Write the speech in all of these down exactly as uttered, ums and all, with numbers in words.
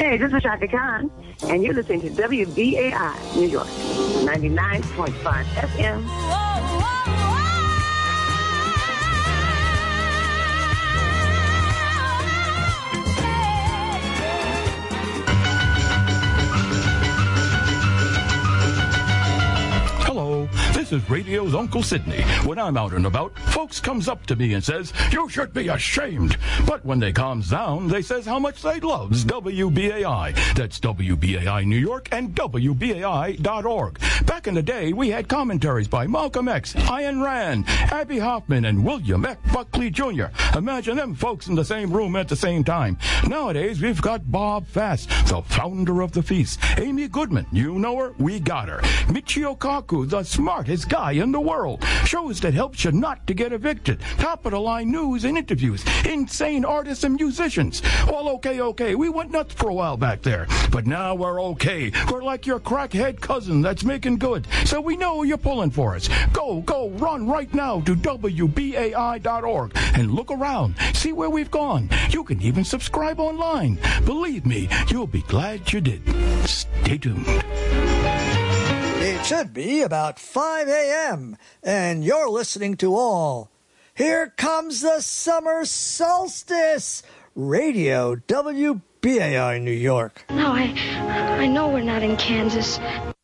Hey, this is Shaka Khan, and you're listening to W B A I New York, ninety-nine point five F M. Hello, this is radio's Uncle Sydney. When I'm out and about, folks comes up to me and says, "You should be ashamed." But when they calms down, they says how much they loves W B A I. That's W B A I New York and W B A I dot org. Back in the day, we had commentaries by Malcolm X, Ayn Rand, Abby Hoffman, and William F. Buckley Junior Imagine them folks in the same room at the same time. Nowadays, we've got Bob Fass, the founder of the feast. Amy Goodman, you know her? We got her. Michio Kaku, the smartest guy in the world. Shows that helps you not to get evicted. Top-of-the-line news and interviews. Insane artists and musicians. All okay, okay. We went nuts for a while back there. But now we're okay. We're like your crackhead cousin that's making good. So we know you're pulling for us. Go, go, run right now to W B A I dot org and look around. See where we've gone. You can even subscribe online. Believe me, you'll be glad you did. Stay tuned. It should be about five a.m., and you're listening to all. Here comes the summer solstice. Radio W B A I New York. No, I, I know we're not in Kansas.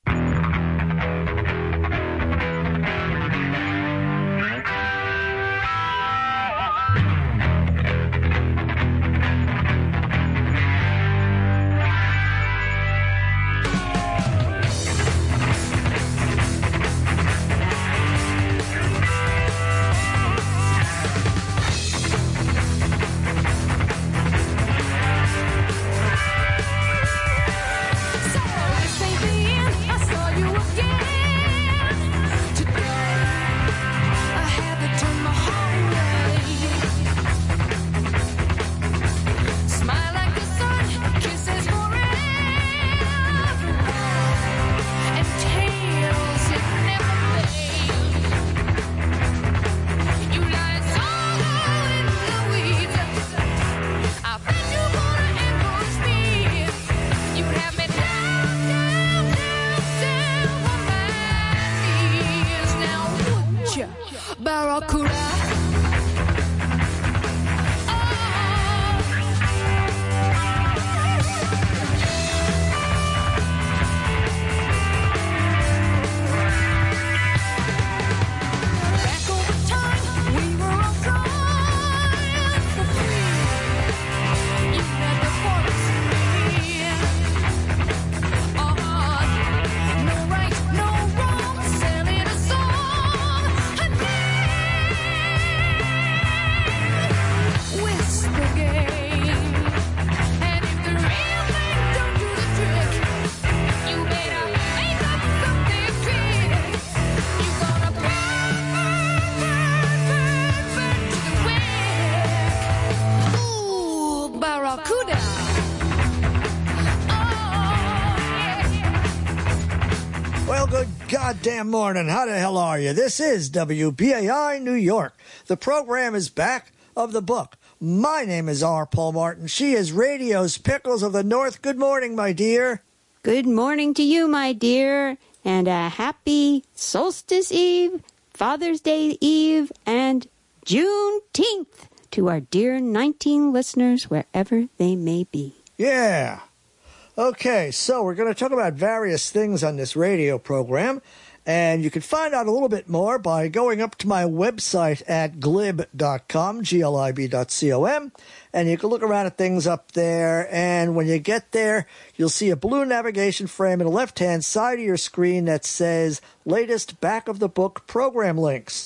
Goddamn morning. How the hell are you? This is W B A I New York. The program is back of the book. My name is R. Paul Martin. She is radio's Pickles of the North. Good morning, my dear. Good morning to you, my dear, and a happy Solstice Eve, Father's Day Eve, and Juneteenth to our dear nineteen listeners wherever they may be. Yeah. Okay, so we're going to talk about various things on this radio program, and you can find out a little bit more by going up to my website at glib dot com, G L I B dot com, and you can look around at things up there, and when you get there, you'll see a blue navigation frame on the left-hand side of your screen that says Latest Back of the Book Program Links.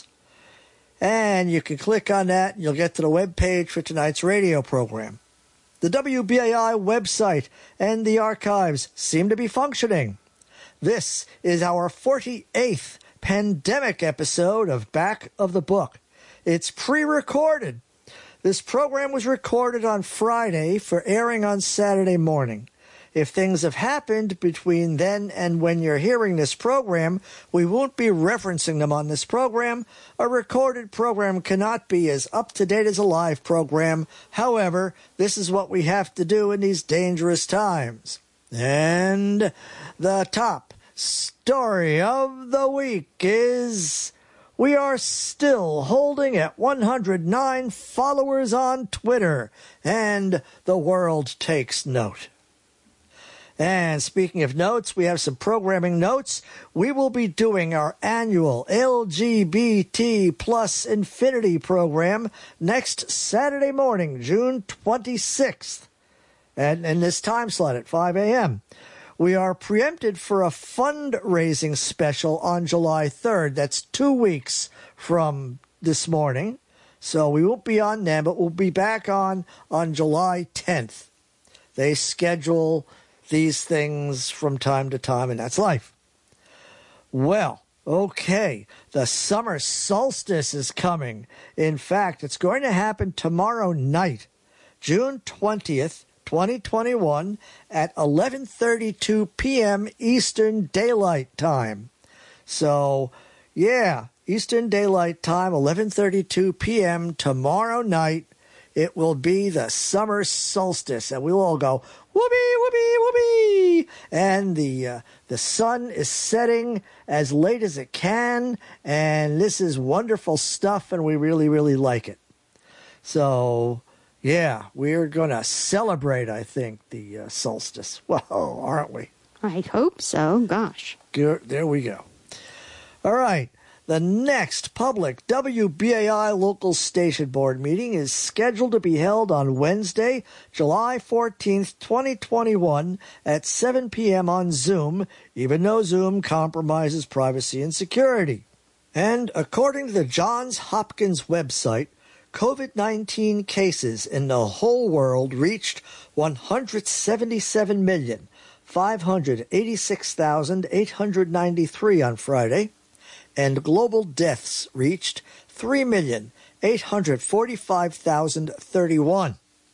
And you can click on that, and you'll get to the web page for tonight's radio program. The W B A I website and the archives seem to be functioning. This is our forty-eighth pandemic episode of Back of the Book. It's pre-recorded. This program was recorded on Friday for airing on Saturday morning. if things have happened between then and when you're hearing this program, we won't be referencing them on this program. A recorded program cannot be as up-to-date as a live program. However, this is what we have to do in these dangerous times. And the top story of the week is we are still holding at one hundred nine followers on Twitter, and the world takes note. And speaking of notes, we have some programming notes. We will be doing our annual L G B T plus Infinity program next Saturday morning, June twenty-sixth, and in this time slot at five a.m. We are preempted for a fundraising special on July third. That's two weeks from this morning. So we won't be on then, but we'll be back on on July tenth. They schedule these things from time to time, and that's life. Well, okay, the summer solstice is coming. In fact, it's going to happen tomorrow night, June twentieth, twenty twenty-one, at eleven thirty-two p.m. Eastern Daylight Time. So, yeah, Eastern Daylight Time, eleven thirty-two p.m. tomorrow night. It will be the summer solstice, and we'll all go, whoopee, whoopee, whoopee. And the, uh, the sun is setting as late as it can, and this is wonderful stuff, and we really, really like it. So, yeah, we're going to celebrate, I think, the uh, solstice. Whoa, aren't we? I hope so. Gosh. There we go. All right. The next public W B A I local station board meeting is scheduled to be held on Wednesday, July fourteenth, twenty twenty-one at seven p.m. on Zoom, even though Zoom compromises privacy and security. And according to the Johns Hopkins website, COVID nineteen cases in the whole world reached one hundred seventy-seven million, five hundred eighty-six thousand, eight hundred ninety-three on Friday, and global deaths reached three million, eight hundred forty-five thousand thirty-one.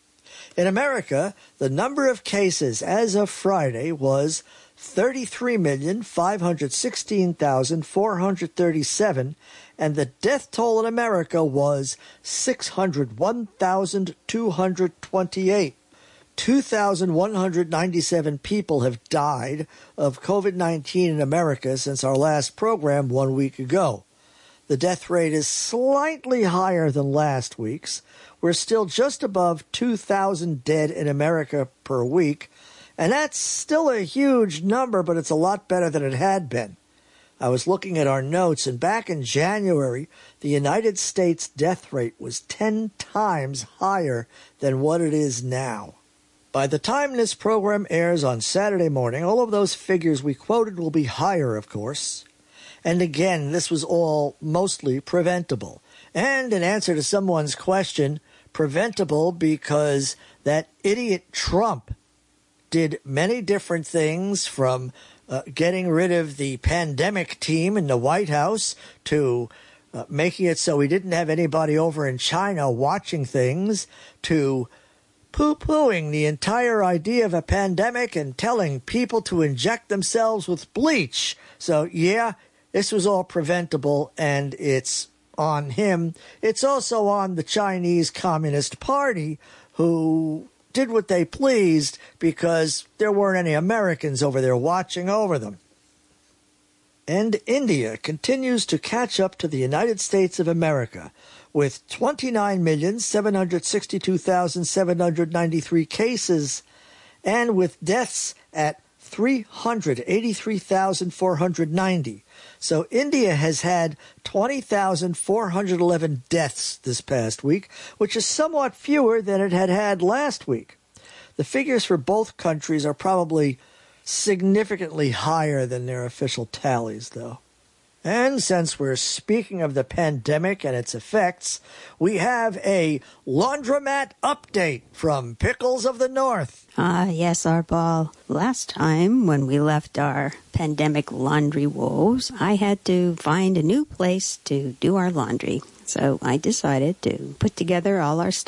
In America, the number of cases as of Friday was thirty-three million, five hundred sixteen thousand, four hundred thirty-seven, and the death toll in America was six hundred one thousand two hundred twenty-eight. two thousand one hundred ninety-seven people have died of COVID nineteen in America since our last program one week ago. The death rate is slightly higher than last week's. We're still just above two thousand dead in America per week, and that's still a huge number, but it's a lot better than it had been. I was looking at our notes, and back in January, the United States death rate was ten times higher than what it is now. By the time this program airs on Saturday morning, all of those figures we quoted will be higher, of course. And again, this was all mostly preventable. And in answer to someone's question, preventable because that idiot Trump did many different things, from uh, getting rid of the pandemic team in the White House to uh, making it so we didn't have anybody over in China watching things, to poo-pooing the entire idea of a pandemic and telling people to inject themselves with bleach. So, yeah, this was all preventable, and it's on him. It's also on the Chinese Communist Party, who did what they pleased because there weren't any Americans over there watching over them. And India continues to catch up to the United States of America, with twenty-nine million, seven hundred sixty-two thousand, seven hundred ninety-three cases, and with deaths at three hundred eighty-three thousand, four hundred ninety. So India has had twenty thousand, four hundred eleven deaths this past week, which is somewhat fewer than it had had last week. The figures for both countries are probably significantly higher than their official tallies, though. And since we're speaking of the pandemic and its effects, we have a laundromat update from Pickles of the North. Ah, yes, our ball. Last time, when we left our pandemic laundry woes, I had to find a new place to do our laundry. So I decided to put together all our stuff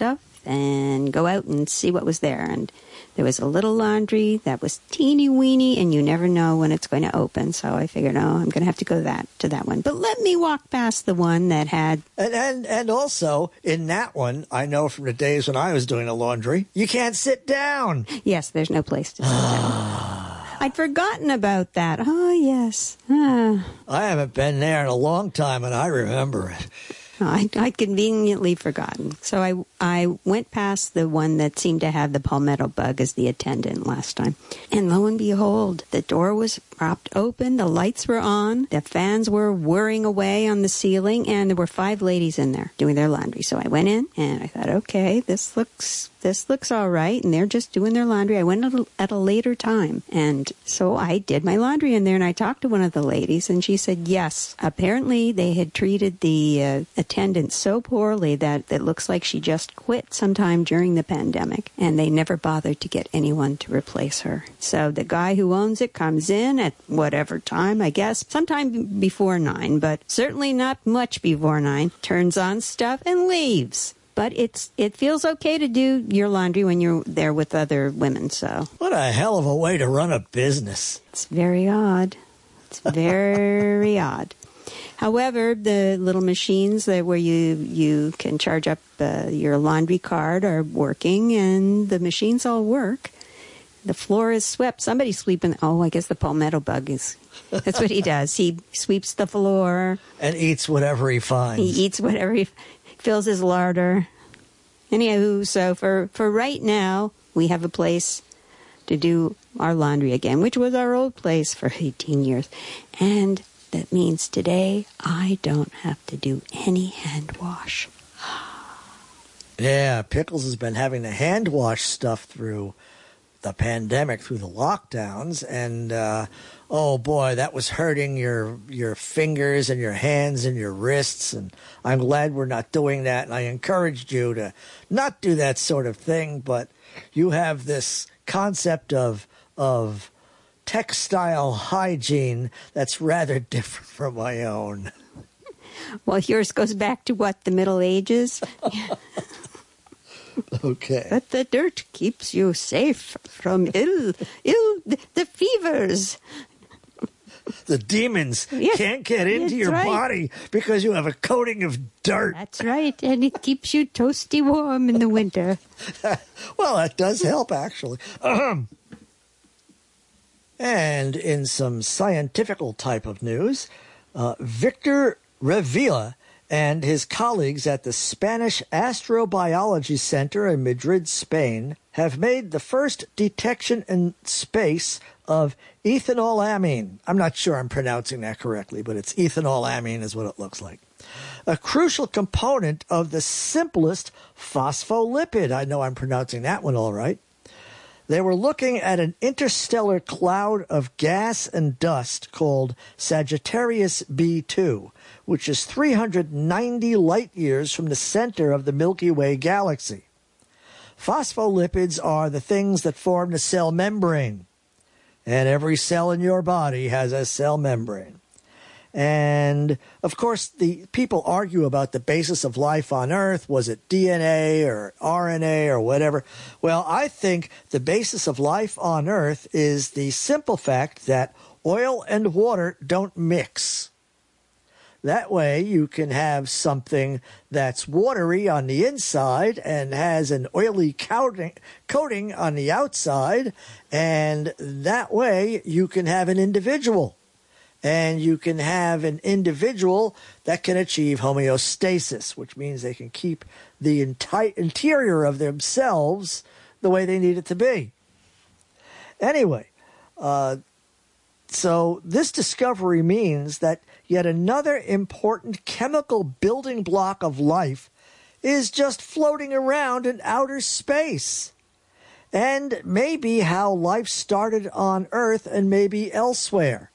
and go out and see what was there. And there was a little laundry that was teeny weeny, and you never know when it's going to open. So I figured, oh, I'm going to have to go that to that one. But let me walk past the one that had... And, and, and also, in that one, I know from the days when I was doing the laundry, you can't sit down. Yes, there's no place to sit down. I'd forgotten about that. Oh, yes. Ah. I haven't been there in a long time, and I remember it. I, I'd conveniently forgotten. So I, I went past the one that seemed to have the palmetto bug as the attendant last time. And lo and behold, the door was propped open, the lights were on, the fans were whirring away on the ceiling, and there were five ladies in there doing their laundry. So I went in, and I thought, okay, this looks... This looks all right, and they're just doing their laundry. I went at a, at a later time, and so I did my laundry in there, and I talked to one of the ladies, and she said, yes, apparently they had treated the uh, attendant so poorly that it looks like she just quit sometime during the pandemic, and they never bothered to get anyone to replace her. So the guy who owns it comes in at whatever time, I guess, sometime before nine, but certainly not much before nine, turns on stuff and leaves. But it's it feels okay to do your laundry when you're there with other women, so. What a hell of a way to run a business. It's very odd. It's very odd. However, the little machines that where you, you can charge up uh, your laundry card are working, and the machines all work. The floor is swept. Somebody's sweeping. Oh, I guess the palmetto bug is. That's what he does. He sweeps the floor. And eats whatever he finds. He eats whatever he fills his larder. Anywho, so for, for right now, we have a place to do our laundry again, which was our old place for eighteen years. And that means today I don't have to do any hand wash. Yeah, Pickles has been having to hand wash stuff through the pandemic, through the lockdowns, and uh, oh boy, that was hurting your your fingers and your hands and your wrists, and I'm glad we're not doing that, and I encouraged you to not do that sort of thing, but you have this concept of of textile hygiene that's rather different from my own. Well, yours goes back to what, the Middle Ages? Okay. But the dirt keeps you safe from ill, ill, the, the fevers. The demons Yes, can't get into that's your right. body because you have a coating of dirt. That's right, and it keeps you toasty warm in the winter. Well, that does help, actually. Ahem. And in some scientifical type of news, uh, Victor Revilla and his colleagues at the Spanish Astrobiology Center in Madrid, Spain, have made the first detection in space of ethanolamine. I'm not sure I'm pronouncing that correctly, but it's ethanolamine is what it looks like. A crucial component of the simplest phospholipid. I know I'm pronouncing that one all right. They were looking at an interstellar cloud of gas and dust called Sagittarius B two, which is three hundred ninety light years from the center of the Milky Way galaxy. Phospholipids are the things that form the cell membrane, and every cell in your body has a cell membrane. And, of course, the people argue about the basis of life on Earth. Was it D N A or R N A or whatever? Well, I think the basis of life on Earth is the simple fact that oil and water don't mix. That way you can have something that's watery on the inside and has an oily coating, coating on the outside, and that way you can have an individual. And you can have an individual that can achieve homeostasis, which means they can keep the entire interior of themselves the way they need it to be. Anyway, uh, so this discovery means that yet another important chemical building block of life is just floating around in outer space. And maybe how life started on Earth and maybe elsewhere.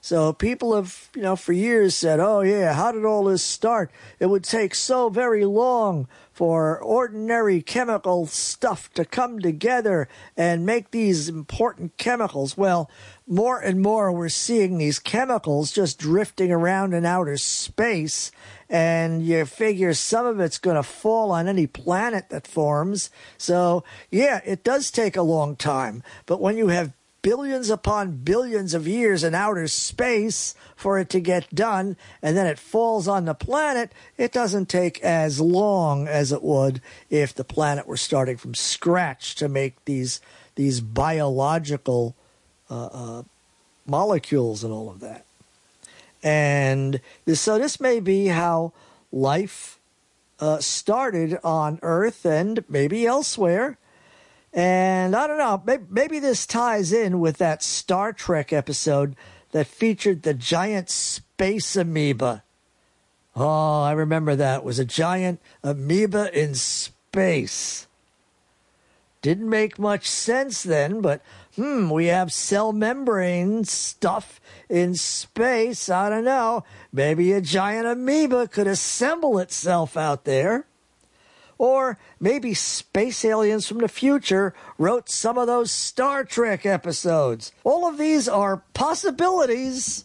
So people have, you know, for years said, oh, yeah, how did all this start? It would take so very long for ordinary chemical stuff to come together and make these important chemicals. Well, more and more we're seeing these chemicals just drifting around in outer space, and you figure some of it's going to fall on any planet that forms. So, yeah, it does take a long time. But when you have billions upon billions of years in outer space for it to get done, and then it falls on the planet, it doesn't take as long as it would if the planet were starting from scratch to make these these biological uh, uh, molecules and all of that. And this, so this may be how life uh, started on Earth and maybe elsewhere. And I don't know, maybe, maybe this ties in with that Star Trek episode that featured the giant space amoeba. Oh, I remember that. It was a giant amoeba in space. Didn't make much sense then, but hmm, we have cell membrane stuff in space. I don't know. Maybe a giant amoeba could assemble itself out there. Or maybe space aliens from the future wrote some of those Star Trek episodes. All of these are possibilities.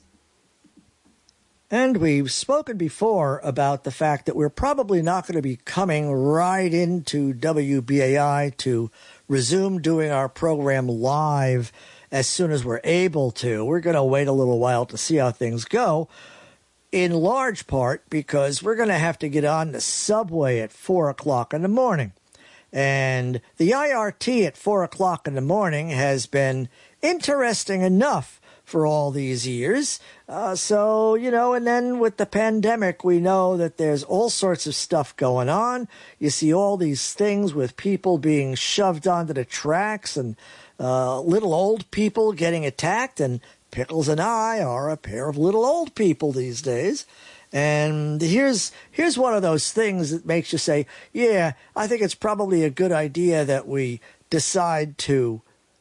And we've spoken before about the fact that we're probably not going to be coming right into W B A I to resume doing our program live as soon as we're able to. We're going to wait a little while to see how things go. In large part because we're going to have to get on the subway at four o'clock in the morning. And the I R T at four o'clock in the morning has been interesting enough for all these years. Uh, so, you know, and then with the pandemic, we know that there's all sorts of stuff going on. You see all these things with people being shoved onto the tracks and uh, little old people getting attacked, and Pickles and I are a pair of little old people these days. And here's here's one of those things that makes you say, yeah, I think it's probably a good idea that we decide to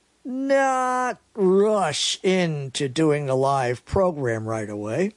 not rush into doing the live program right away.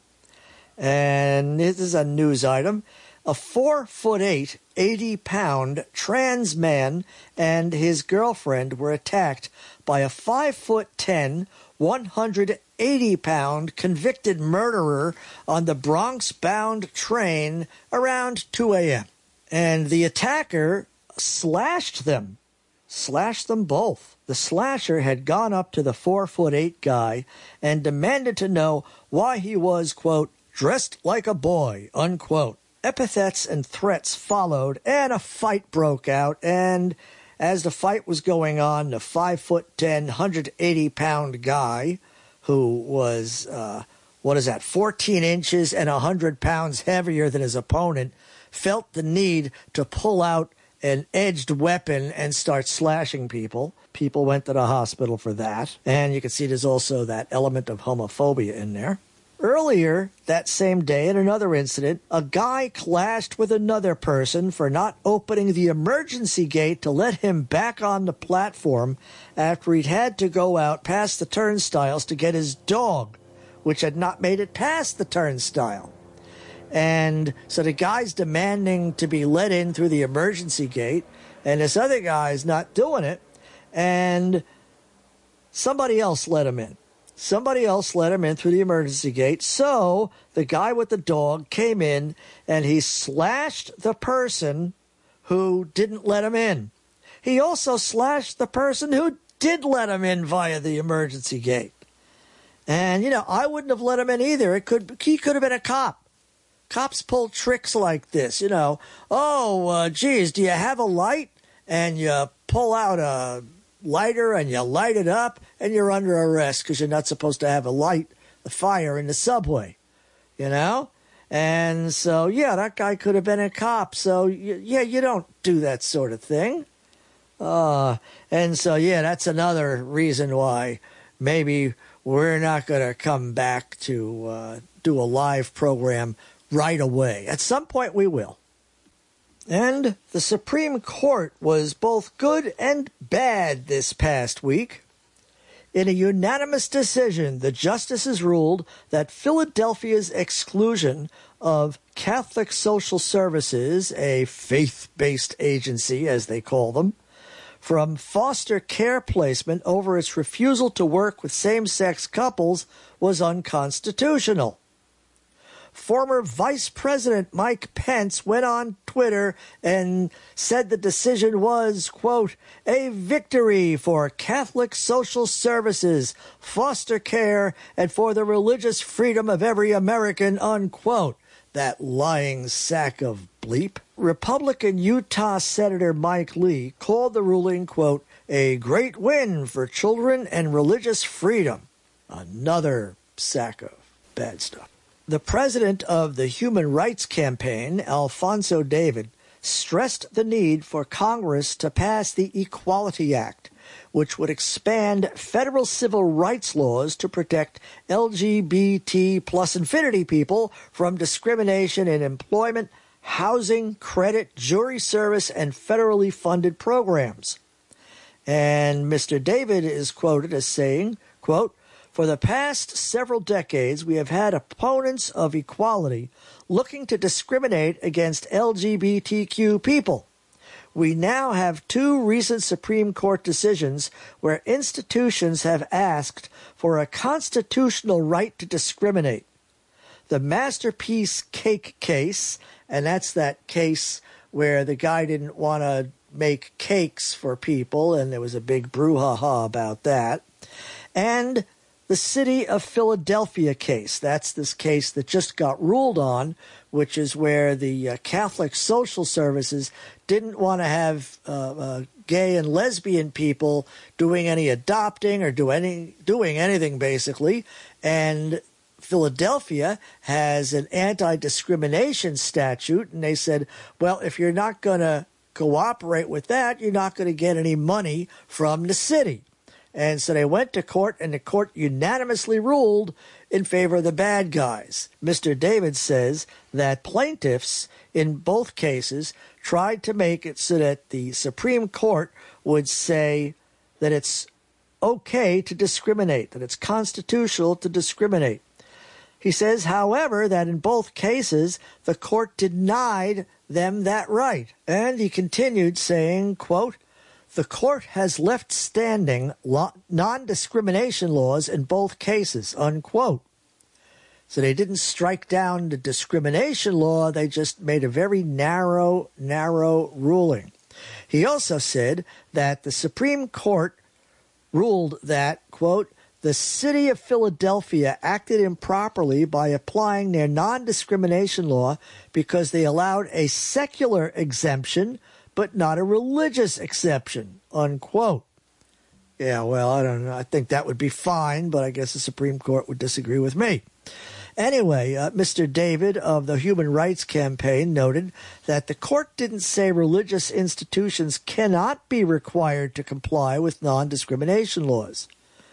And this is a news item. A four foot eight, eighty pound trans man and his girlfriend were attacked by a five foot ten, one hundred eighty pound convicted murderer on the Bronx-bound train around two a.m. And the attacker slashed them, slashed them both. The slasher had gone up to the four foot eight guy and demanded to know why he was, quote, dressed like a boy, unquote. Epithets and threats followed, and a fight broke out, and as the fight was going on, the five foot ten, one hundred eighty pound guy, who was, uh, what is that, fourteen inches and one hundred pounds heavier than his opponent, felt the need to pull out an edged weapon and start slashing people. People went to the hospital for that. And you can see there's also that element of homophobia in there. Earlier that same day, in another incident, a guy clashed with another person for not opening the emergency gate to let him back on the platform after he'd had to go out past the turnstiles to get his dog, which had not made it past the turnstile. And so the guy's demanding to be let in through the emergency gate, and this other guy's not doing it, and somebody else let him in. Somebody else let him in through the emergency gate. So the guy with the dog came in and he slashed the person who didn't let him in. He also slashed the person who did let him in via the emergency gate. And, you know, I wouldn't have let him in either. It could he could have been a cop. Cops pull tricks like this, you know. Oh, uh, geez, do you have a light? And you pull out a lighter and you light it up and you're under arrest because you're not supposed to have a light, a fire in the subway, you know? And so, yeah, that guy could have been a cop. So, yeah, you don't do that sort of thing. Uh, and so, yeah, that's another reason why maybe we're not going to come back to uh, do a live program right away. At some point we will. And the Supreme Court was both good and bad this past week. In a unanimous decision, the justices ruled that Philadelphia's exclusion of Catholic Social Services, a faith-based agency, as they call them, from foster care placement over its refusal to work with same-sex couples was unconstitutional. Former Vice President Mike Pence went on Twitter and said the decision was, quote, a victory for Catholic social services, foster care, and for the religious freedom of every American, unquote. That lying sack of bleep. Republican Utah Senator Mike Lee called the ruling, quote, a great win for children and religious freedom. Another sack of bad stuff. The president of the Human Rights Campaign, Alfonso David, stressed the need for Congress to pass the Equality Act, which would expand federal civil rights laws to protect L G B T plus infinity people from discrimination in employment, housing, credit, jury service, and federally funded programs. And Mister David is quoted as saying, quote, for the past several decades, we have had opponents of equality looking to discriminate against L G B T Q people. We now have two recent Supreme Court decisions where institutions have asked for a constitutional right to discriminate. The Masterpiece Cake case, and that's that case where the guy didn't want to make cakes for people, and there was a big brouhaha about that, and the City of Philadelphia case. That's this case that just got ruled on, which is where the uh, Catholic Social Services didn't want to have uh, uh, gay and lesbian people doing any adopting or do any doing anything, basically. And Philadelphia has an anti-discrimination statute, and they said, well, if you're not going to cooperate with that, you're not going to get any money from the city. And so they went to court, and the court unanimously ruled in favor of the bad guys. Mister David says that plaintiffs in both cases tried to make it so that the Supreme Court would say that it's okay to discriminate, that it's constitutional to discriminate. He says, however, that in both cases, the court denied them that right. And he continued saying, quote, the court has left standing non-discrimination laws in both cases, unquote. So they didn't strike down the discrimination law. They just made a very narrow, narrow ruling. He also said that the Supreme Court ruled that, quote, the city of Philadelphia acted improperly by applying their non-discrimination law because they allowed a secular exemption but not a religious exception, unquote. Yeah, well, I don't know. I think that would be fine, but I guess the Supreme Court would disagree with me. Anyway, uh, Mister David of the Human Rights Campaign noted that the court didn't say religious institutions cannot be required to comply with non-discrimination laws.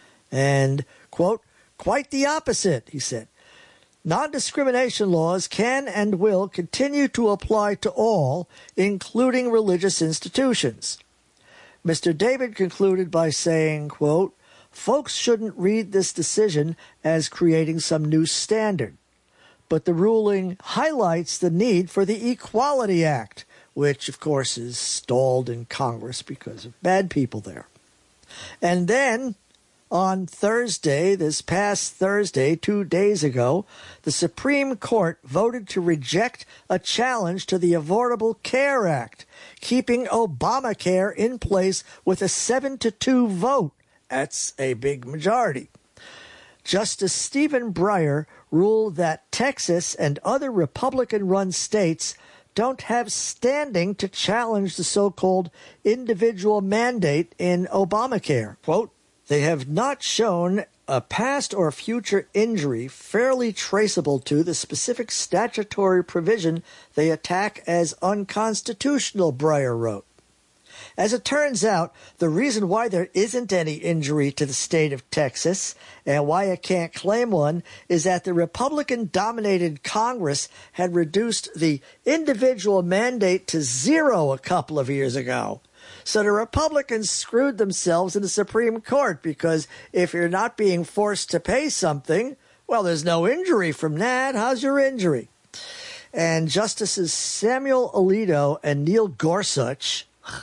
And, quote, quite the opposite, he said. Non-discrimination laws can and will continue to apply to all, including religious institutions. Mister David concluded by saying, quote, folks shouldn't read this decision as creating some new standard, but the ruling highlights the need for the Equality Act, which, of course, is stalled in Congress because of bad people there. And then, on Thursday, this past Thursday, two days ago, the Supreme Court voted to reject a challenge to the Affordable Care Act, keeping Obamacare in place with a seven to two vote. That's a big majority. Justice Stephen Breyer ruled that Texas and other Republican-run states don't have standing to challenge the so-called individual mandate in Obamacare. Quote, they have not shown a past or future injury fairly traceable to the specific statutory provision they attack as unconstitutional, Breyer wrote. As it turns out, the reason why there isn't any injury to the state of Texas and why it can't claim one is that the Republican-dominated Congress had reduced the individual mandate to zero a couple of years ago. So the Republicans screwed themselves in the Supreme Court because if you're not being forced to pay something, well, there's no injury from that. How's your injury? And Justices Samuel Alito and Neil Gorsuch,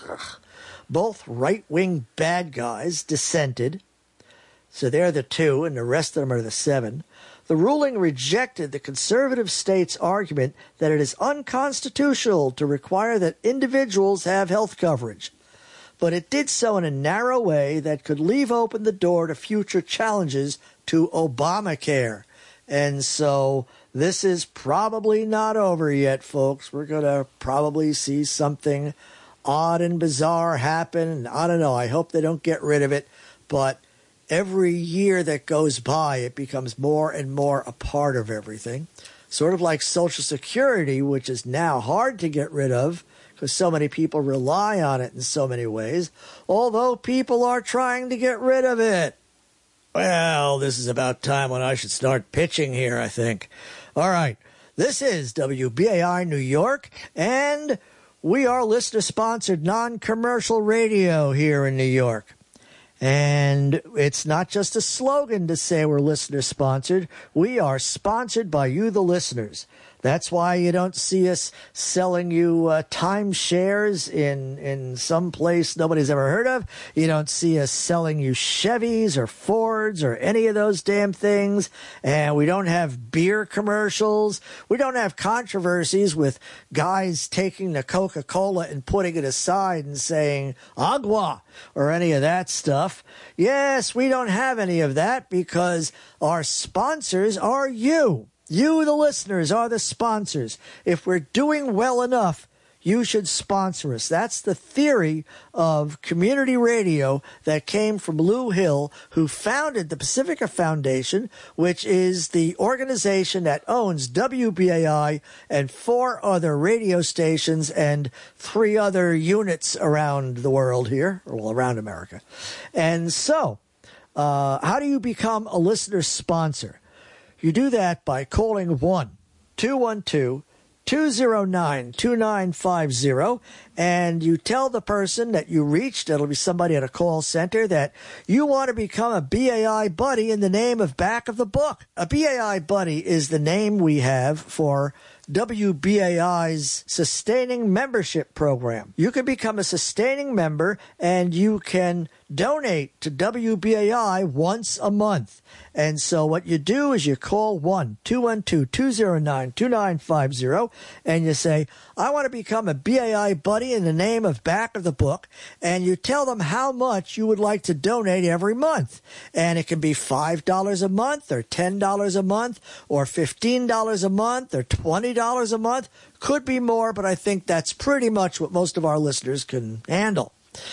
both right-wing bad guys, dissented. So they're the two, and the rest of them are the seven. The ruling rejected the conservative state's argument that it is unconstitutional to require that individuals have health coverage. But it did so in a narrow way that could leave open the door to future challenges to Obamacare. And so this is probably not over yet, folks. We're going to probably see something odd and bizarre happen. I don't know. I hope they don't get rid of it. But every year that goes by, it becomes more and more a part of everything. Sort of like Social Security, which is now hard to get rid of because so many people rely on it in so many ways, although people are trying to get rid of it. Well, this is about time when I should start pitching here, I think. All right. This is W B A I New York, and we are listener-sponsored non-commercial radio here in New York. And it's not just a slogan to say we're listener-sponsored. We are sponsored by you, the listeners. That's why you don't see us selling you uh, timeshares in, in some place nobody's ever heard of. You don't see us selling you Chevys or Fords or any of those damn things. And we don't have beer commercials. We don't have controversies with guys taking the Coca-Cola and putting it aside and saying agua or any of that stuff. Yes, we don't have any of that because our sponsors are you. You, the listeners, are the sponsors. If we're doing well enough, you should sponsor us. That's the theory of community radio that came from Lou Hill, who founded the Pacifica Foundation, which is the organization that owns W B A I and four other radio stations and three other units around the world here, well, around America. And so, uh, how do you become a listener sponsor? You do that by calling one two one two, two zero nine, two nine five zero, and you tell the person that you reached, it'll be somebody at a call center, that you want to become a B A I buddy in the name of back of the book. A B A I buddy is the name we have for W B A I's sustaining membership program. You can become a sustaining member and you can donate to W B A I once a month. And so what you do is you call one two one two, two zero nine, two nine five zero and you say, I want to become a B A I buddy in the name of back of the book. And you tell them how much you would like to donate every month. And it can be five dollars a month or ten dollars a month or fifteen dollars a month or twenty dollars a month. Could be more, but I think that's pretty much what most of our listeners can handle.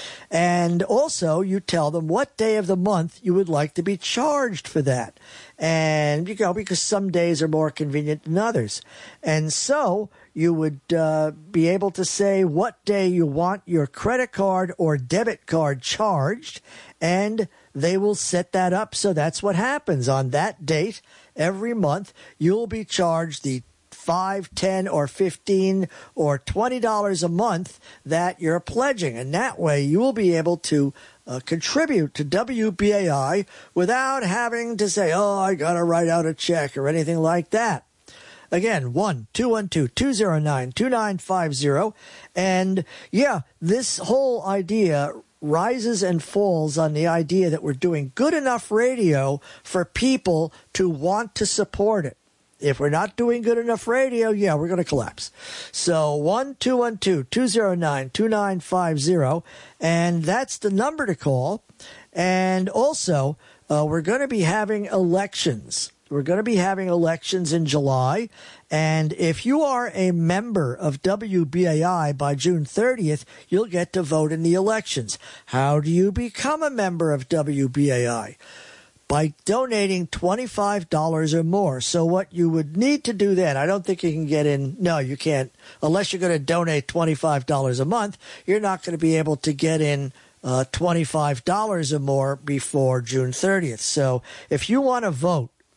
And also, you tell them what day of the month you would like to be charged for that. And, you know, because some days are more convenient than others. And so you would uh, be able to say what day you want your credit card or debit card charged, and they will set that up. So that's what happens. On that date, every month, you'll be charged the five, ten, or fifteen, or twenty dollars a month that you're pledging. And that way you will be able to uh, contribute to W B A I without having to say, oh, I got to write out a check or anything like that. Again, one two one two, two zero nine, two nine five zero. And yeah, this whole idea rises and falls on the idea that we're doing good enough radio for people to want to support it. If we're not doing good enough radio, yeah, we're going to collapse. So one two one two, two zero nine, two nine five zero, and that's the number to call. And also, uh, we're going to be having elections. We're going to be having elections in July. And if you are a member of W B A I by June thirtieth, you'll get to vote in the elections. How do you become a member of W B A I? By donating twenty-five dollars or more. So what you would need to do then, I don't think you can get in, no, you can't, unless you're going to donate twenty-five dollars a month, you're not going to be able to get in uh, twenty-five dollars or more before June thirtieth. So if you want to vote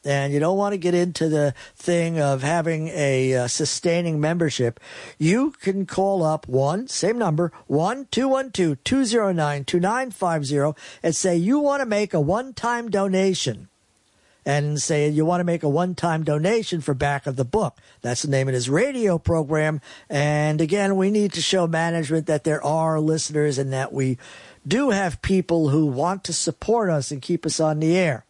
and you don't want to get into the thing of having a uh, sustaining membership, you can call up one, same number, one two one two, two zero nine, two nine five zero, and say you want to make a one-time donation. And say you want to make a one-time donation for Back of the Book. That's the name of his radio program. And again, we need to show management that there are listeners and that we do have people who want to support us and keep us on the air.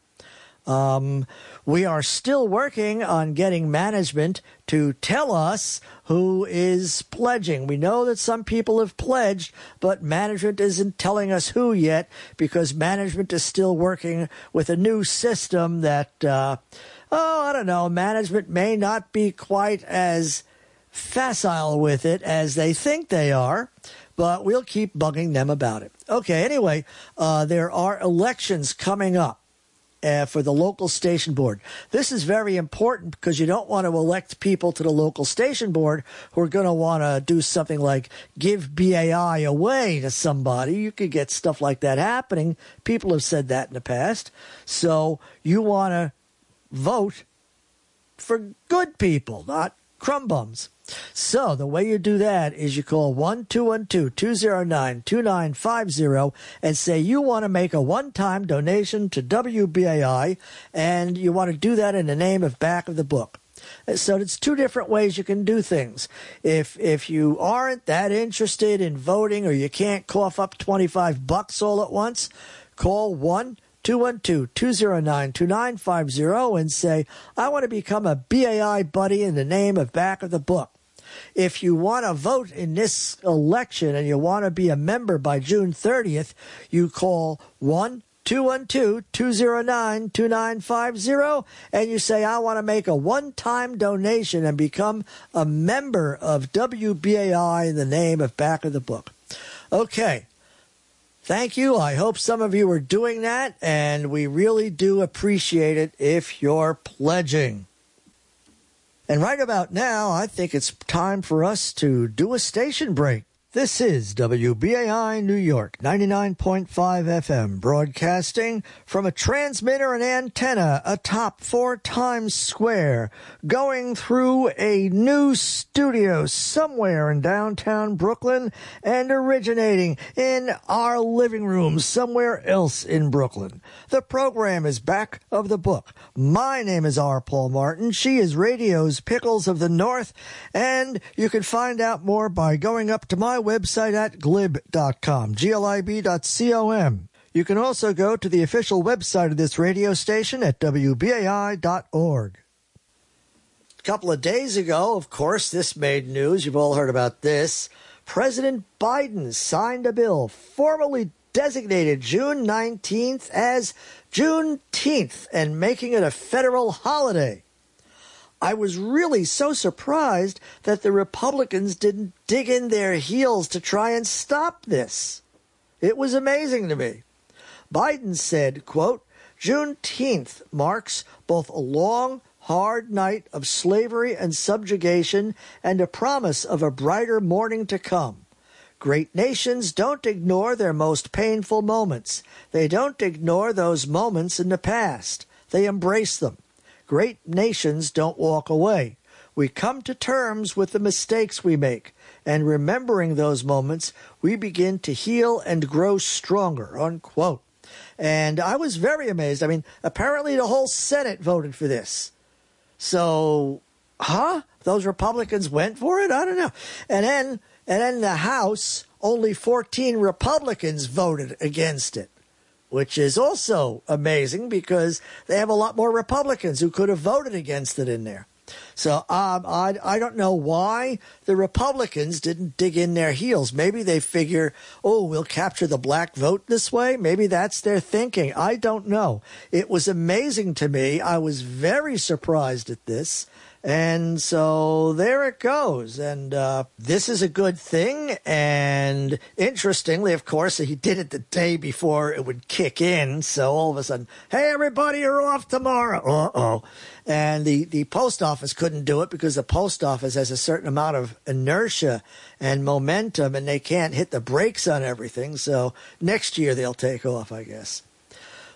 Um, we are still working on getting management to tell us who is pledging. We know that some people have pledged, but management isn't telling us who yet because management is still working with a new system that, uh, oh, I don't know, management may not be quite as facile with it as they think they are, but we'll keep bugging them about it. Okay, anyway, uh, there are elections coming up. Uh, for the local station board. This is very important because you don't want to elect people to the local station board who are going to want to do something like give B A I away to somebody. You could get stuff like that happening. People have said that in the past. So you want to vote for good people, not crumb bums. So the way you do that is you call one two one two, two zero nine, two nine five zero and say you want to make a one-time donation to W B A I, and you want to do that in the name of Back of the Book. So it's two different ways you can do things. If if you aren't that interested in voting or you can't cough up twenty-five bucks all at once, call one two one two, two zero nine, two nine five zero and say, I want to become a B A I buddy in the name of Back of the Book. If you want to vote in this election and you want to be a member by June thirtieth, you call one two one two, two zero nine, two nine five zero and you say, I want to make a one-time donation and become a member of W B A I in the name of Back of the Book. Okay. Thank you. I hope some of you are doing that, and we really do appreciate it if you're pledging. And right about now, I think it's time for us to do a station break. This is W B A I New York, ninety-nine point five F M, broadcasting from a transmitter and antenna atop four Times Square, going through a new studio somewhere in downtown Brooklyn and originating in our living room somewhere else in Brooklyn. The program is Back of the Book. My name is R. Paul Martin. She is radio's Pickles of the North, and you can find out more by going up to my website at glib dot com, G L I B dot com. You can also go to the official website of this radio station at W B A I dot org. A couple of days ago, of course, this made news. You've all heard about this. President Biden signed a bill formally designated June nineteenth as Juneteenth and making it a federal holiday. I was really so surprised that the Republicans didn't dig in their heels to try and stop this. It was amazing to me. Biden said, quote, Juneteenth marks both a long, hard night of slavery and subjugation and a promise of a brighter morning to come. Great nations don't ignore their most painful moments. They don't ignore those moments in the past. They embrace them. Great nations don't walk away. We come to terms with the mistakes we make, and remembering those moments, we begin to heal and grow stronger, unquote. And I was very amazed. I mean, apparently the whole Senate voted for this. So, huh? Those Republicans went for it? I don't know. And then, and then the House, only fourteen Republicans voted against it, which is also amazing because they have a lot more Republicans who could have voted against it in there. So um, I, I don't know why the Republicans didn't dig in their heels. Maybe they figure, oh, we'll capture the black vote this way. Maybe that's their thinking. I don't know. It was amazing to me. I was very surprised at this. And so there it goes. And uh, this is a good thing. And interestingly, of course, he did it the day before it would kick in. So all of a sudden, hey, everybody, you're off tomorrow. Uh-oh. And the, the post office couldn't do it because the post office has a certain amount of inertia and momentum, and they can't hit the brakes on everything. So next year they'll take off, I guess.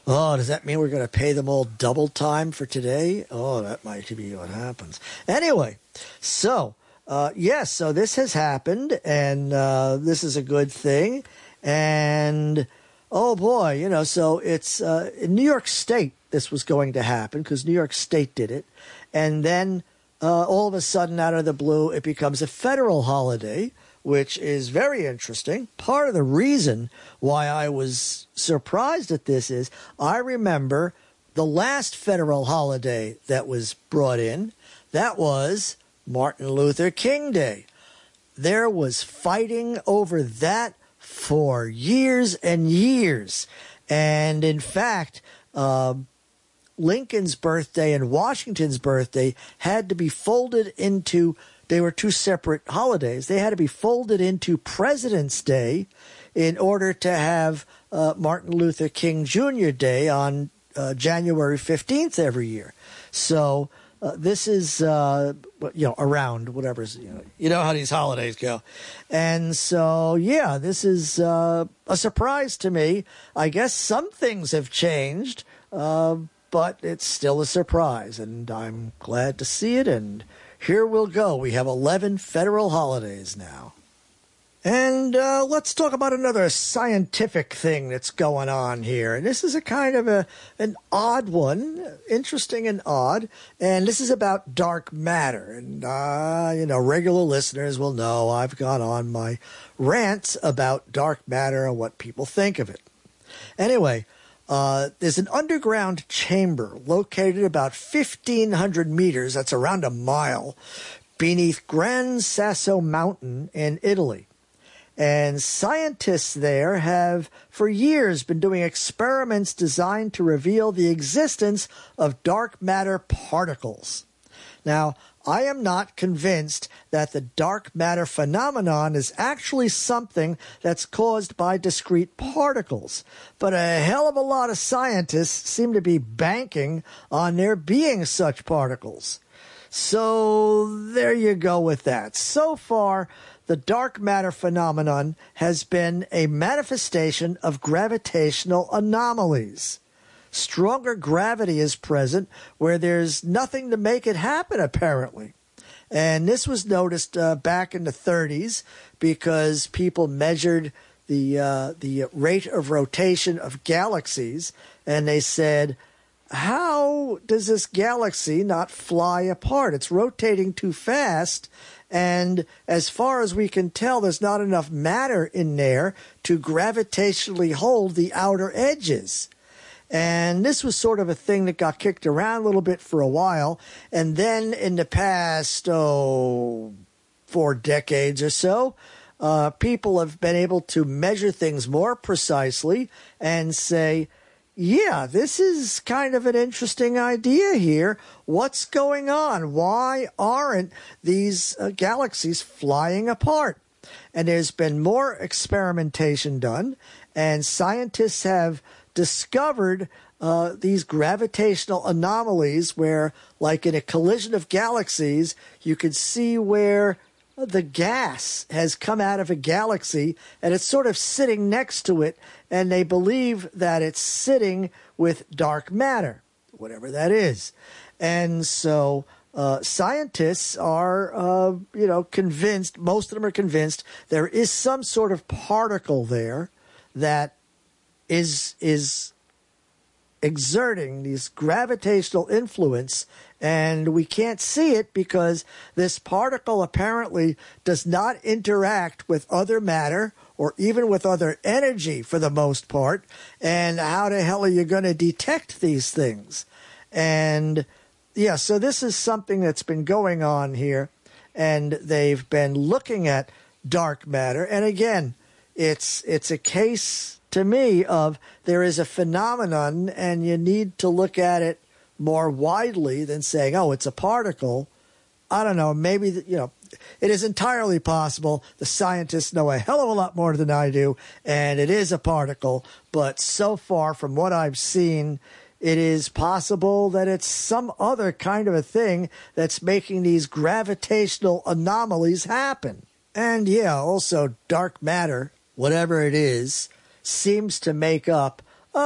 Oh, does that mean we're going to pay them all double time for today? Oh, that might be what happens. Anyway, so, uh, yes, so this has happened, and uh, this is a good thing. And, oh, boy, you know, so it's uh, in New York State this was going to happen because New York State did it. And then uh, all of a sudden, out of the blue, it becomes a federal holiday, which is very interesting. Part of the reason why I was surprised at this is I remember the last federal holiday that was brought in. That was Martin Luther King Day. There was fighting over that for years and years. And in fact, uh, Lincoln's birthday and Washington's birthday had to be folded into, they were two separate holidays. They had to be folded into President's Day in order to have uh, Martin Luther King Junior Day on uh, January fifteenth every year. So uh, this is, uh, you know, around whatever's, you know, you know how these holidays go. And so, yeah, this is uh, a surprise to me. I guess some things have changed, uh, but it's still a surprise, and I'm glad to see it, and here we'll go. We have eleven federal holidays now. And uh, let's talk about another scientific thing that's going on here. And this is a kind of a an odd one, interesting and odd, and this is about dark matter. And, uh, you know, regular listeners will know I've gone on my rants about dark matter and what people think of it. Anyway, Uh, there's an underground chamber located about fifteen hundred meters, that's around a mile, beneath Gran Sasso Mountain in Italy. And scientists there have for years been doing experiments designed to reveal the existence of dark matter particles. Now, I am not convinced that the dark matter phenomenon is actually something that's caused by discrete particles, but a hell of a lot of scientists seem to be banking on there being such particles. So there you go with that. So far, the dark matter phenomenon has been a manifestation of gravitational anomalies. Stronger gravity is present where there's nothing to make it happen, apparently. And this was noticed uh, back in the thirties because people measured the uh, the rate of rotation of galaxies, and they said, how does this galaxy not fly apart? It's rotating too fast, and as far as we can tell, there's not enough matter in there to gravitationally hold the outer edges. And this was sort of a thing that got kicked around a little bit for a while. And then in the past, oh, four decades or so, uh, people have been able to measure things more precisely and say, yeah, this is kind of an interesting idea here. What's going on? Why aren't these uh, galaxies flying apart? And there's been more experimentation done, and scientists have discovered uh, these gravitational anomalies where, like in a collision of galaxies, you can see where the gas has come out of a galaxy and it's sort of sitting next to it, and they believe that it's sitting with dark matter, whatever that is. And so uh, scientists are, uh, you know, convinced, most of them are convinced there is some sort of particle there that is is exerting these gravitational influence, and we can't see it because this particle apparently does not interact with other matter or even with other energy for the most part. And how the hell are you going to detect these things? And yeah, so this is something that's been going on here, and they've been looking at dark matter. And again, it's it's a case to me of there is a phenomenon, and you need to look at it more widely than saying, oh, it's a particle. I don't know, maybe, you know, it is entirely possible the scientists know a hell of a lot more than I do, and it is a particle. But so far, from what I've seen, it is possible that it's some other kind of a thing that's making these gravitational anomalies happen. And yeah, also dark matter, whatever it is, seems to make up a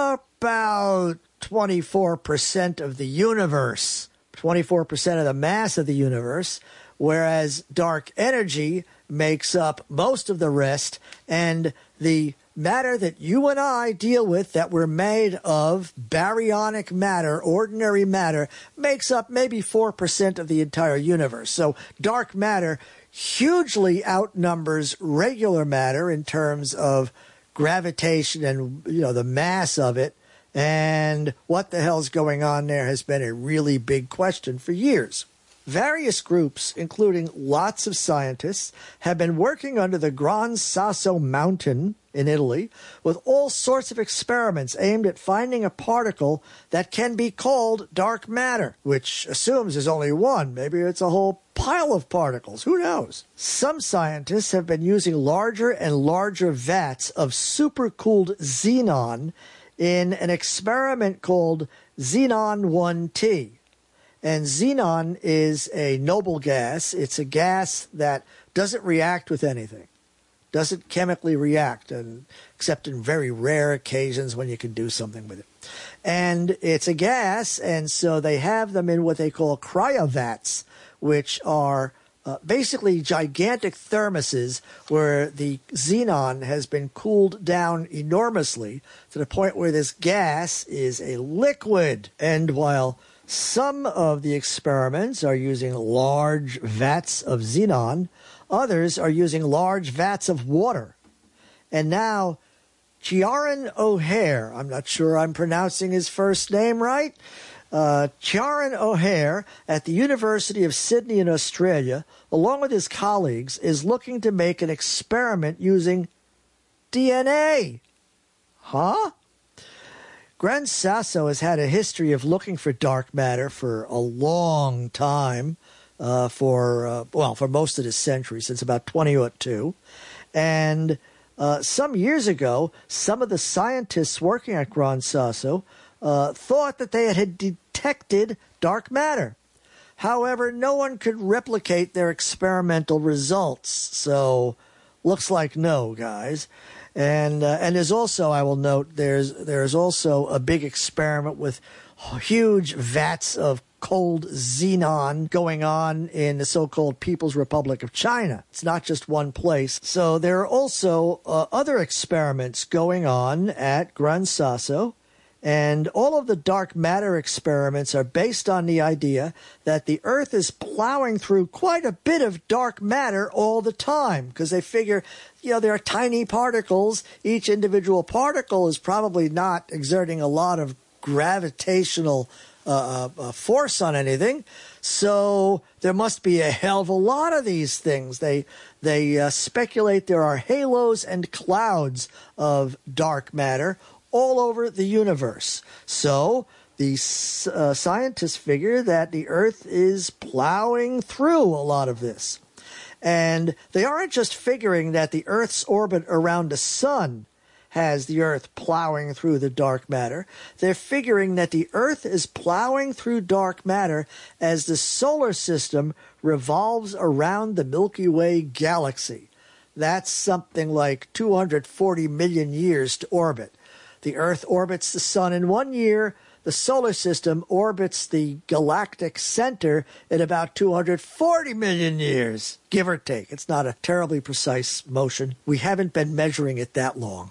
about twenty-four percent of the universe, twenty-four percent of the mass of the universe, whereas dark energy makes up most of the rest, and the matter that you and I deal with, that we're made of, baryonic matter, ordinary matter, makes up maybe four percent of the entire universe. So dark matter hugely outnumbers regular matter in terms of gravitation and, you know, the mass of it. And what the hell's going on there has been a really big question for years. Various groups, including lots of scientists, have been working under the Gran Sasso Mountain in Italy with all sorts of experiments aimed at finding a particle that can be called dark matter, which assumes there's only one. Maybe it's a whole pile of particles. Who knows? Some scientists have been using larger and larger vats of supercooled xenon in an experiment called Xenon one T. And xenon is a noble gas. It's a gas that doesn't react with anything, doesn't chemically react, and except in very rare occasions when you can do something with it. And it's a gas, and so they have them in what they call cryovats, which are uh, basically gigantic thermoses where the xenon has been cooled down enormously to the point where this gas is a liquid. And while some of the experiments are using large vats of xenon, others are using large vats of water. And now, Ciaran O'Hare, I'm not sure I'm pronouncing his first name right, uh, Ciaran O'Hare at the University of Sydney in Australia, along with his colleagues, is looking to make an experiment using D N A. Huh? Gran Sasso has had a history of looking for dark matter for a long time, uh, for, uh, well, for most of this century, since about twenty oh two. And uh, some years ago, some of the scientists working at Gran Sasso uh, thought that they had detected dark matter. However, no one could replicate their experimental results. So, looks like no, guys. And uh, and there's also, I will note, there's there's also a big experiment with huge vats of cold xenon going on in the so-called People's Republic of China. It's not just one place. So there are also uh, other experiments going on at Gran Sasso. And all of the dark matter experiments are based on the idea that the Earth is plowing through quite a bit of dark matter all the time, because they figure, you know, there are tiny particles. Each individual particle is probably not exerting a lot of gravitational uh, uh, force on anything. So there must be a hell of a lot of these things. They, they uh, speculate there are halos and clouds of dark matter all over the universe. So the uh, scientists figure that the Earth is plowing through a lot of this. And they aren't just figuring that the Earth's orbit around the sun has the Earth plowing through the dark matter. They're figuring that the Earth is plowing through dark matter as the solar system revolves around the Milky Way galaxy. That's something like two hundred forty million years to orbit. The Earth orbits the sun in one year. The solar system orbits the galactic center in about two hundred forty million years, give or take. It's not a terribly precise motion. We haven't been measuring it that long.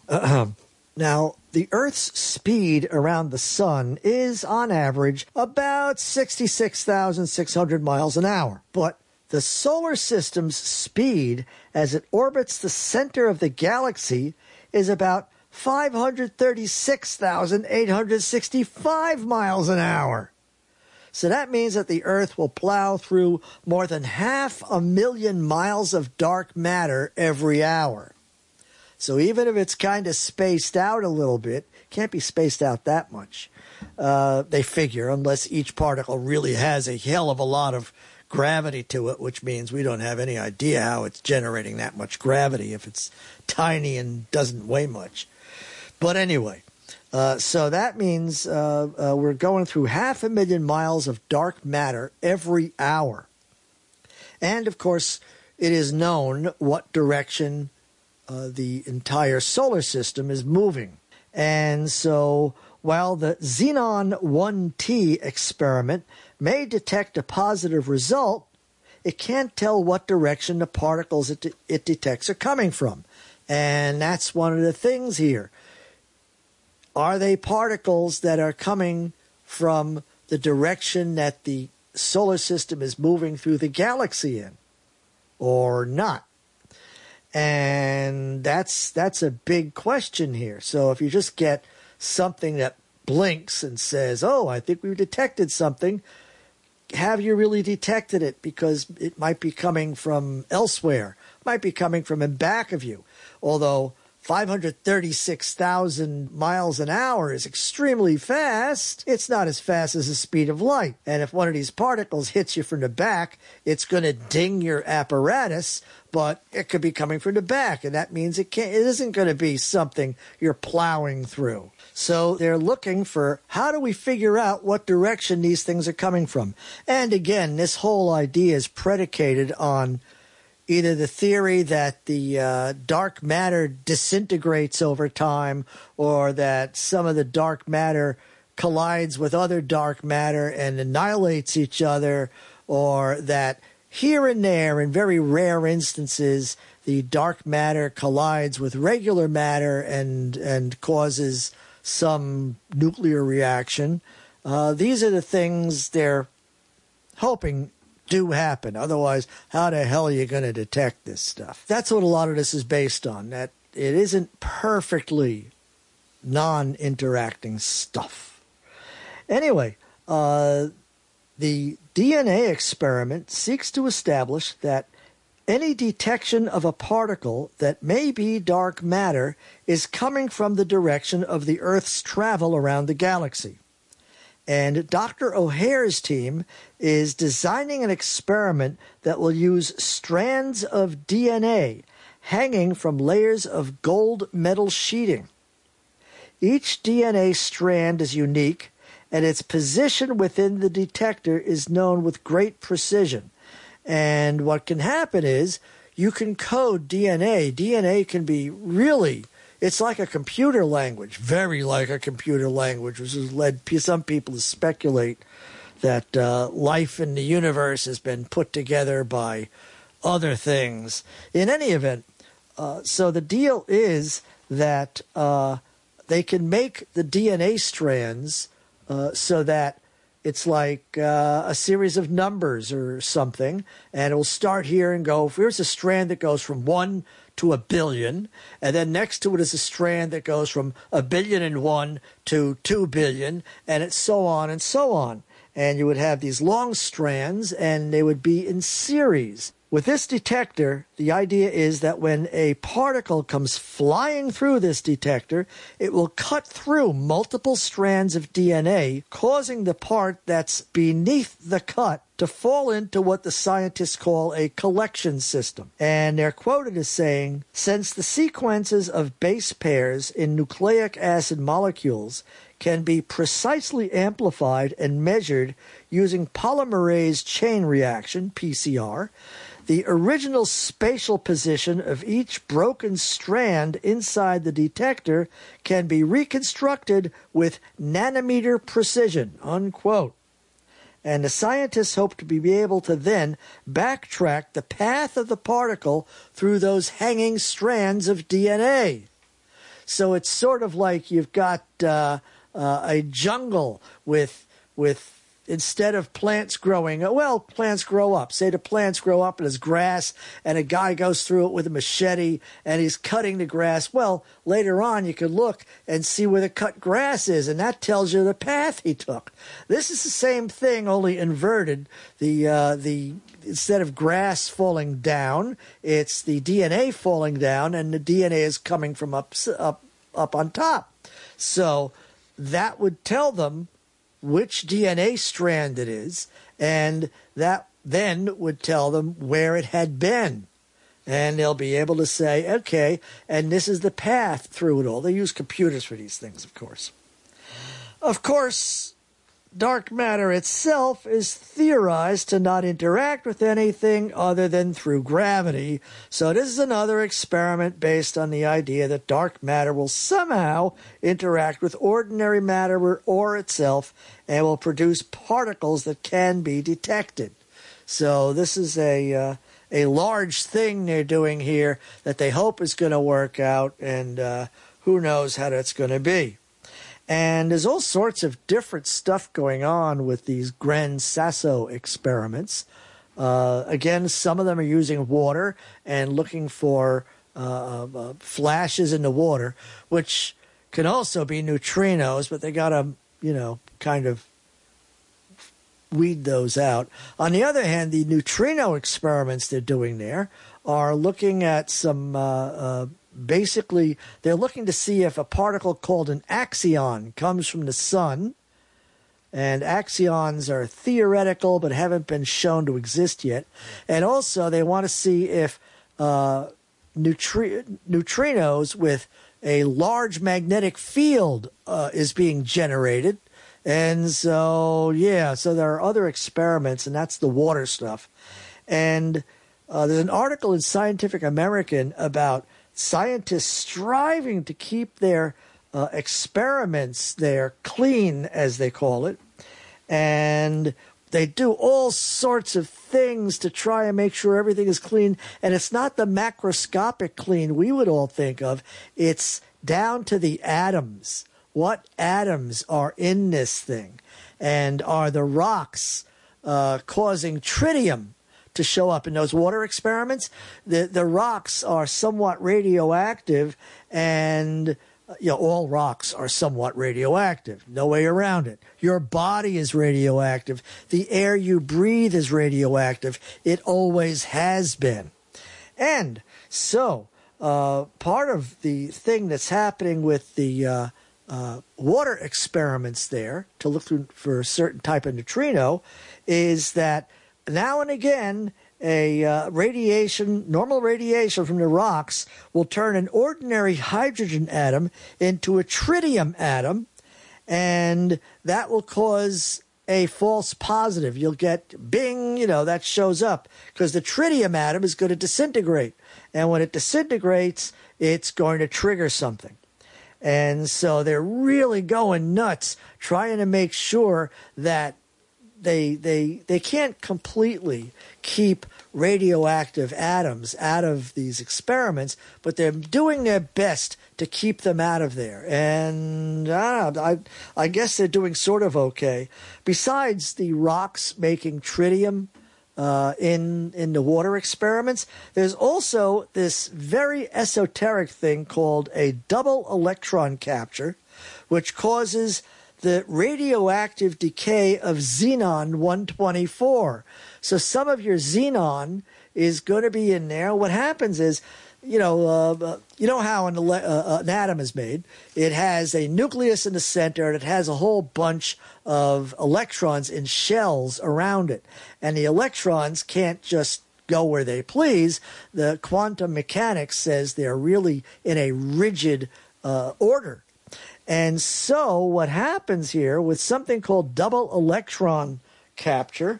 Now, the Earth's speed around the sun is, on average, about sixty-six thousand six hundred miles an hour. But the solar system's speed as it orbits the center of the galaxy is about five hundred thirty-six thousand eight hundred sixty-five miles an hour. So that means that the Earth will plow through more than half a million miles of dark matter every hour. So even if it's kind of spaced out a little bit, can't be spaced out that much, uh, they figure, unless each particle really has a hell of a lot of gravity to it, which means we don't have any idea how it's generating that much gravity if it's tiny and doesn't weigh much. But anyway, uh, so that means uh, uh, we're going through half a million miles of dark matter every hour. And, of course, it is known what direction uh, the entire solar system is moving. And so while the Xenon one T experiment may detect a positive result, it can't tell what direction the particles it, de- it detects are coming from. And that's one of the things here. Are they particles that are coming from the direction that the solar system is moving through the galaxy in, or not? And that's that's a big question here. So if you just get something that blinks and says, oh, I think we've detected something, have you really detected it? Because it might be coming from elsewhere, might be coming from in back of you. Although five hundred thirty-six thousand miles an hour is extremely fast, it's not as fast as the speed of light. And if one of these particles hits you from the back, it's going to ding your apparatus, but it could be coming from the back, and that means it can't, it isn't going to be something you're plowing through. So they're looking for, how do we figure out what direction these things are coming from? And again, this whole idea is predicated on either the theory that the uh, dark matter disintegrates over time, or that some of the dark matter collides with other dark matter and annihilates each other, or that here and there, in very rare instances, the dark matter collides with regular matter and and causes some nuclear reaction. Uh, these are the things they're hoping do happen. Otherwise, how the hell are you going to detect this stuff? That's what a lot of this is based on, that it isn't perfectly non-interacting stuff. Anyway, uh, the D N A experiment seeks to establish that any detection of a particle that may be dark matter is coming from the direction of the Earth's travel around the galaxy. And Doctor O'Hare's team is designing an experiment that will use strands of D N A hanging from layers of gold metal sheeting. Each D N A strand is unique, and its position within the detector is known with great precision. And what can happen is you can code D N A. D N A can be really, it's like a computer language, very like a computer language, which has led some people to speculate that uh, life in the universe has been put together by other things. In any event, uh, so the deal is that uh, they can make the D N A strands uh, so that it's like uh, a series of numbers or something, and it will start here and go, here's a strand that goes from one to a billion, and then next to it is a strand that goes from a billion and one to two billion, and it's so on and so on. And you would have these long strands, and they would be in series. With this detector, the idea is that when a particle comes flying through this detector, it will cut through multiple strands of D N A, causing the part that's beneath the cut to fall into what the scientists call a collection system. And they're quoted as saying, since the sequences of base pairs in nucleic acid molecules can be precisely amplified and measured using polymerase chain reaction, P C R, the original spatial position of each broken strand inside the detector can be reconstructed with nanometer precision, unquote. And the scientists hope to be able to then backtrack the path of the particle through those hanging strands of D N A. So it's sort of like you've got uh, uh, a jungle with with instead of plants growing, well, plants grow up. Say the plants grow up and there's grass, and a guy goes through it with a machete and he's cutting the grass. Well, later on you can look and see where the cut grass is, and that tells you the path he took. This is the same thing, only inverted. The uh, the instead of grass falling down, it's the D N A falling down, and the D N A is coming from up up up on top. So that would tell them which D N A strand it is, and that then would tell them where it had been. And they'll be able to say, okay, and this is the path through it all. They use computers for these things, of course. Of course, dark matter itself is theorized to not interact with anything other than through gravity. So this is another experiment based on the idea that dark matter will somehow interact with ordinary matter or, or itself and will produce particles that can be detected. So this is a uh, a large thing they're doing here that they hope is going to work out, and uh, who knows how that's going to be. And there's all sorts of different stuff going on with these Gran-Sasso experiments. Uh, again, some of them are using water and looking for uh, uh, flashes in the water, which can also be neutrinos, but they got to, you know, kind of weed those out. On the other hand, the neutrino experiments they're doing there are looking at some... Uh, uh, Basically, they're looking to see if a particle called an axion comes from the sun. And axions are theoretical but haven't been shown to exist yet. And also, they want to see if uh, neutri- neutrinos with a large magnetic field uh, is being generated. And so, yeah, so there are other experiments, and that's the water stuff. And uh, there's an article in Scientific American about scientists striving to keep their uh, experiments there clean, as they call it. And they do all sorts of things to try and make sure everything is clean. And it's not the macroscopic clean we would all think of. It's down to the atoms. What atoms are in this thing? And are the rocks uh, causing tritium to show up in those water experiments? The the rocks are somewhat radioactive, and you know, all rocks are somewhat radioactive. No way around it. Your body is radioactive. The air you breathe is radioactive. It always has been. And so uh, part of the thing that's happening with the uh, uh, water experiments there to look for a certain type of neutrino is that now and again, a uh, radiation, normal radiation from the rocks will turn an ordinary hydrogen atom into a tritium atom, and that will cause a false positive. You'll get bing, you know, that shows up because the tritium atom is going to disintegrate. And when it disintegrates, it's going to trigger something. And so they're really going nuts trying to make sure that They they they can't completely keep radioactive atoms out of these experiments, but they're doing their best to keep them out of there. And I don't know, I, I guess they're doing sort of okay. Besides the rocks making tritium uh, in in the water experiments, there's also this very esoteric thing called a double electron capture, which causes the radioactive decay of xenon one twenty-four. So some of your xenon is going to be in there. What happens is, you know, uh, you know how an, uh, an atom is made. It has a nucleus in the center, and it has a whole bunch of electrons in shells around it. And the electrons can't just go where they please. The quantum mechanics says they're really in a rigid uh, order. And so what happens here with something called double electron capture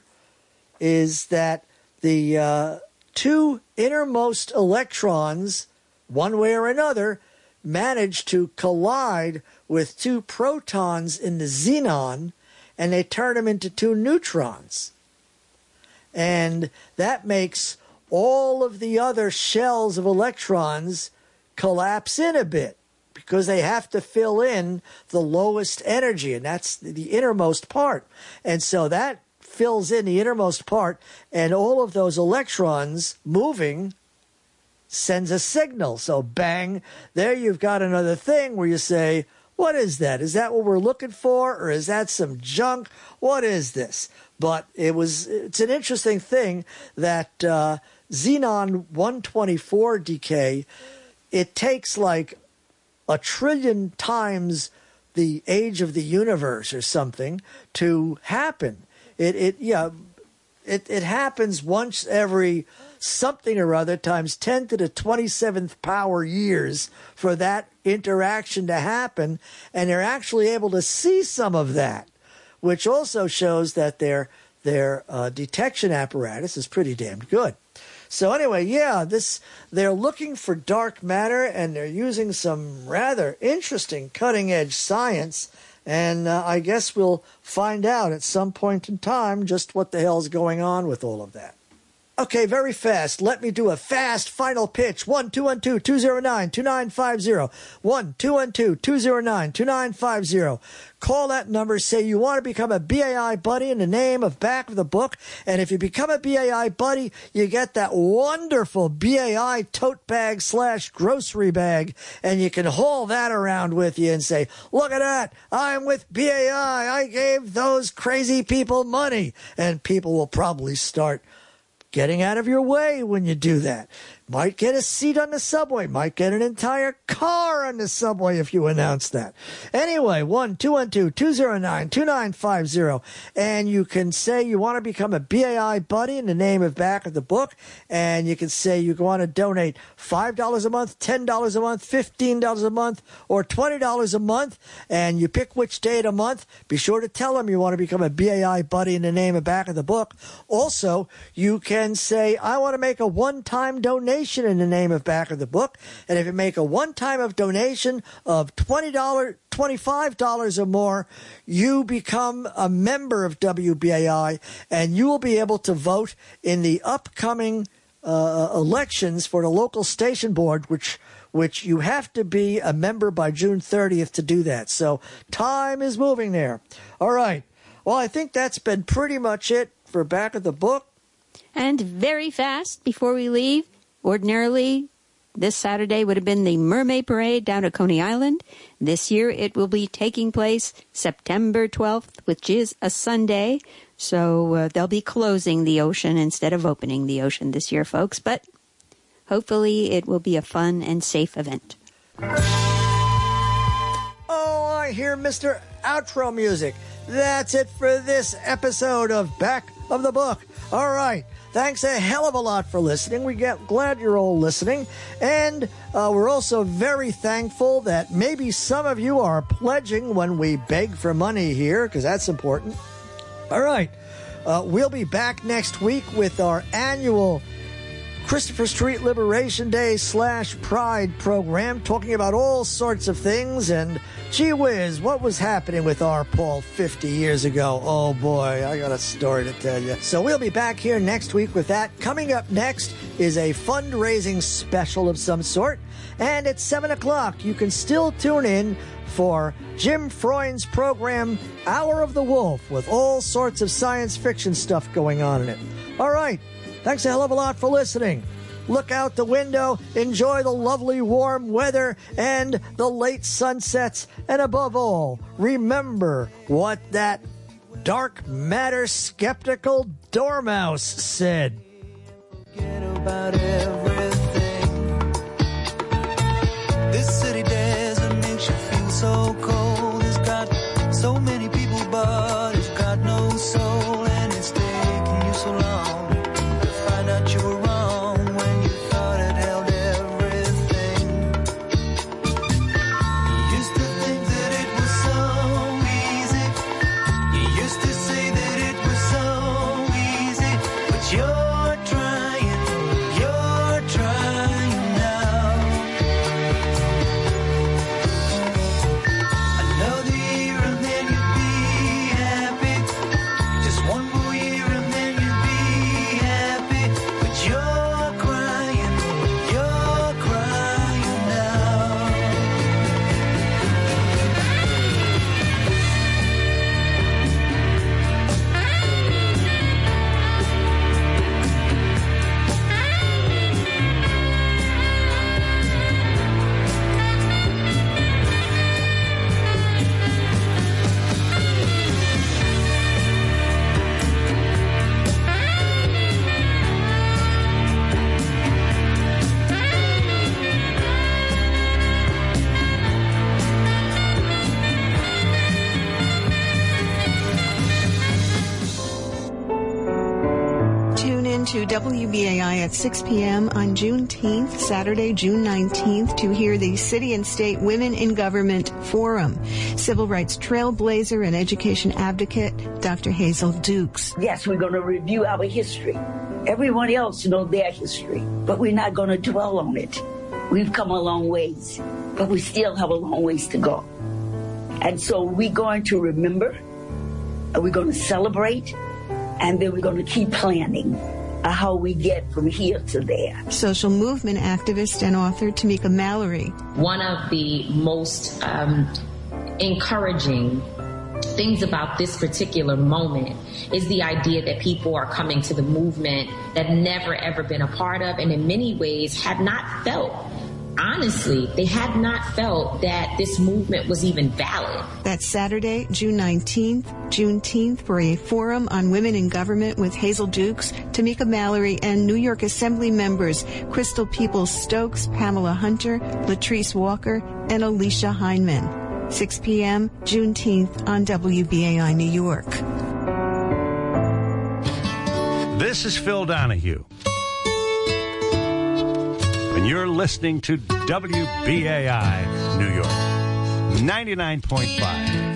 is that the uh, two innermost electrons, one way or another, manage to collide with two protons in the xenon, and they turn them into two neutrons. And that makes all of the other shells of electrons collapse in a bit, because they have to fill in the lowest energy, and that's the innermost part. And so that fills in the innermost part, and all of those electrons moving sends a signal. So bang, there you've got another thing where you say, what is that? Is that what we're looking for, or is that some junk? What is this? But it was it's an interesting thing that uh, xenon one twenty-four decay, it takes like a trillion times the age of the universe or something to happen. It it yeah, it it happens once every something or other times ten to the twenty-seventh power years for that interaction to happen, and they're actually able to see some of that, which also shows that their their uh, detection apparatus is pretty damn good. So anyway, yeah, this they're looking for dark matter, and they're using some rather interesting cutting-edge science, and uh, I guess we'll find out at some point in time just what the hell's going on with all of that. Okay, very fast. Let me do a fast final pitch. one two one two, two zero nine, two nine five zero. one two one two, two zero nine, two nine five zero. Call that number. Say you want to become a B A I buddy in the name of back of the book. And if you become a B A I buddy, you get that wonderful B A I tote bag slash grocery bag. And you can haul that around with you and say, look at that. I'm with B A I. I gave those crazy people money. And people will probably start getting out of your way when you do that. Might get a seat on the subway. Might get an entire car on the subway if you announce that. Anyway, one two one two, two zero nine, two nine five zero. And you can say you want to become a B A I buddy in the name of back of the book. And you can say you want to donate five dollars a month, ten dollars a month, fifteen dollars a month, or twenty dollars a month. And you pick which day of the month. Be sure to tell them you want to become a B A I buddy in the name of back of the book. Also, you can say, I want to make a one-time donation in the name of back of the book. And if you make a one-time of donation of twenty dollars, twenty-five dollars or more, you become a member of W B A I, and you will be able to vote in the upcoming uh, elections for the local station board, which which you have to be a member by June thirtieth to do that. So time is moving there. All right. Well, I think that's been pretty much it for back of the book. And very fast, before we leave, ordinarily, this Saturday would have been the Mermaid Parade down at Coney Island. This year, it will be taking place September twelfth, which is a Sunday. So uh, they'll be closing the ocean instead of opening the ocean this year, folks. But hopefully it will be a fun and safe event. Oh, I hear Mister Outro music. That's it for this episode of Back of the Book. All right. Thanks a hell of a lot for listening. We get glad you're all listening. And uh, we're also very thankful that maybe some of you are pledging when we beg for money here, because that's important. All right. Uh, we'll be back next week with our annual Christopher Street Liberation Day slash Pride program, talking about all sorts of things. And gee whiz, what was happening with our Paul fifty years ago? Oh boy, I got a story to tell you. So we'll be back here next week with that. Coming up next is a fundraising special of some sort. And at seven o'clock, you can still tune in for Jim Freund's program, Hour of the Wolf, with all sorts of science fiction stuff going on in it. All right. Thanks a hell of a lot for listening. Look out the window, enjoy the lovely warm weather and the late sunsets, and above all, remember what that dark matter skeptical dormouse said. Forget about everything. This city desert makes you feel so cold. It's got so many people, but it's got no soul, and it's taking you so long. You were wrong when you thought it held everything. You used to think that it was so easy. You used to say that it was so easy. But you're trying, you're to W B A I at six p.m. on Juneteenth, Saturday, June nineteenth, to hear the City and State Women in Government Forum. Civil rights trailblazer and education advocate, Doctor Hazel Dukes. Yes, we're going to review our history. Everyone else knows their history, but we're not going to dwell on it. We've come a long ways, but we still have a long ways to go. And so we're going to remember, and we're going to celebrate, and then we're going to keep planning uh, how we get from here to there. Social movement activist and author Tamika Mallory. One of the most um, encouraging things about this particular moment is the idea that people are coming to the movement that never ever been a part of, and in many ways had not felt, honestly, they had not felt that this movement was even valid. That's Saturday, June nineteenth, Juneteenth, for a forum on women in government with Hazel Dukes, Tamika Mallory, and New York Assembly members Crystal Peoples-Stokes, Pamela Hunter, Latrice Walker, and Alicia Heineman. six p.m. Juneteenth on W B A I New York. This is Phil Donahue, and you're listening to W B A I New York, ninety-nine point five.